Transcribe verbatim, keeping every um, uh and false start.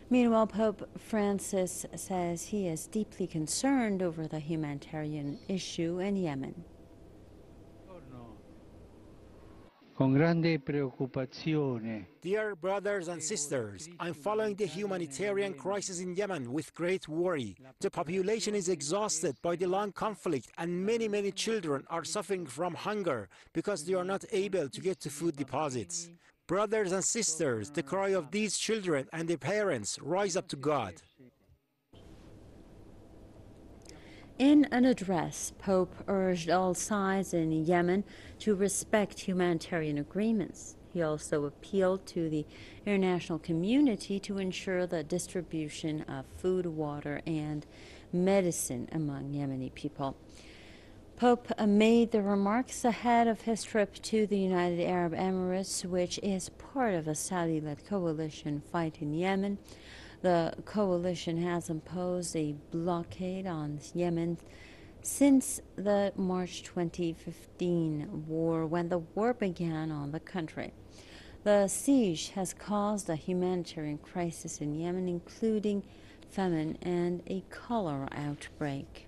Meanwhile, Pope Francis says he is deeply concerned over the humanitarian issue in Yemen. Con grande preoccupazione. Dear brothers and sisters, I'm following the humanitarian crisis in Yemen with great worry. The population is exhausted by the long conflict and many, many children are suffering from hunger because they are not able to get to food deposits. Brothers and sisters, the cry of these children and their parents rise up to God. In an address, Pope urged all sides in Yemen to respect humanitarian agreements. He also appealed to the international community to ensure the distribution of food, water, and medicine among Yemeni people. Pope made the remarks ahead of his trip to the United Arab Emirates, which is part of a Saudi-led coalition fighting Yemen. The coalition has imposed a blockade on Yemen since the March twenty fifteen war, when the war began on the country. The siege has caused a humanitarian crisis in Yemen, including famine and a cholera outbreak.